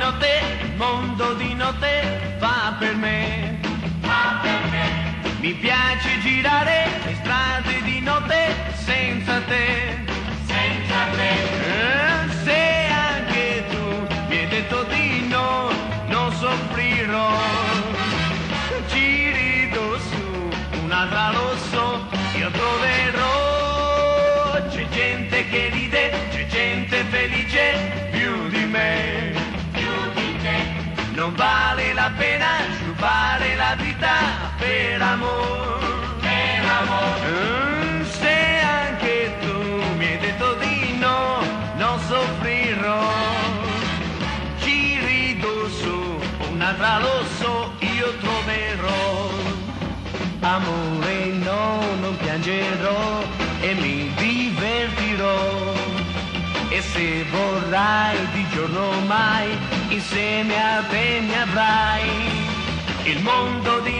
notte, il mondo di notte fa per me. Fa per me. Mi piace girare le strade di notte senza te. Senza te. Se anche tu mi hai detto di no, non soffrirò. Ci rido su un'altra lo so, io troverò. C'è gente che ride, c'è gente felice più di me. Più di te. Non vale la pena sciupare la vita per amore. Per amore. Se anche tu mi hai detto di no, non soffrirò. Ci rido su un'altra lo so, io troverò. Amore no, non piangerò e mi divertirò. E se vorrai di giorno mai, insieme a te mi avrai. Il mondo di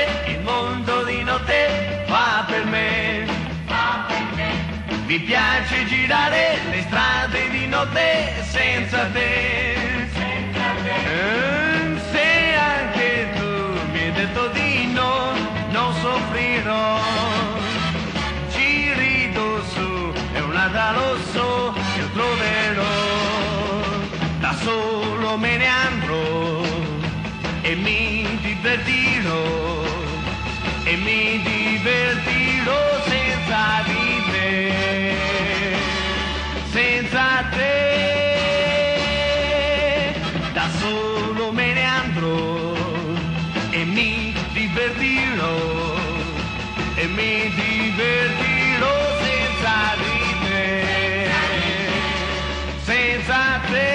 notte fa per me. Fa per me. Mi piace girare le strade di notte senza te. Senza te. Se anche tu mi hai detto di no, non soffrirò. Ci rido su e un'altra lo so, io troverò. Da solo me ne andrò e mi divertirò. E mi divertirò senza di te. Senza te. Da solo me ne andrò e mi divertirò. E mi divertirò senza di te, senza te.